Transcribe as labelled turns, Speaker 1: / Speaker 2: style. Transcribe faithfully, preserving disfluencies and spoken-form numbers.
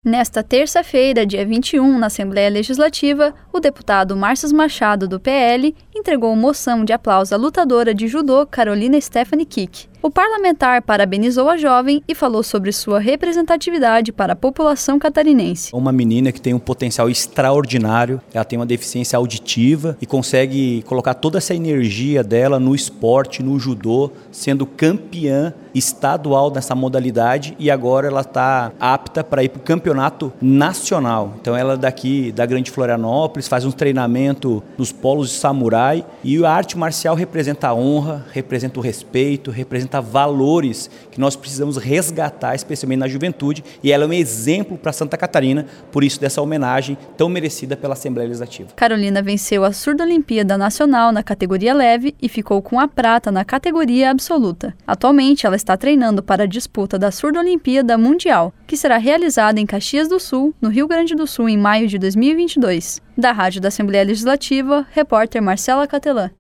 Speaker 1: Nesta terça-feira, dia vinte e um, na Assembleia Legislativa, o deputado Márcio Machado, do P L, entregou moção de aplauso à lutadora de judô Carolina Stephanie Kick. O parlamentar parabenizou a jovem e falou sobre sua representatividade para a população catarinense.
Speaker 2: Uma menina que tem um potencial extraordinário, ela tem uma deficiência auditiva e consegue colocar toda essa energia dela no esporte, no judô, sendo campeã estadual nessa modalidade, e agora ela está apta para ir para o campeonato nacional. Então ela é daqui da Grande Florianópolis, faz um treinamento nos polos de samurai, e a arte marcial representa a honra, representa o respeito, representa valores que nós precisamos resgatar, especialmente na juventude, e ela é um exemplo para Santa Catarina, por isso dessa homenagem tão merecida pela Assembleia Legislativa.
Speaker 1: Carolina venceu a Surdo-Olimpíada Nacional na categoria leve e ficou com a prata na categoria absoluta. Atualmente, ela está treinando para a disputa da Surdo-Olimpíada Mundial, que será realizada em Caxias do Sul, no Rio Grande do Sul, em maio de dois mil e vinte e dois. Da Rádio da Assembleia Legislativa, repórter Marcela Catelã.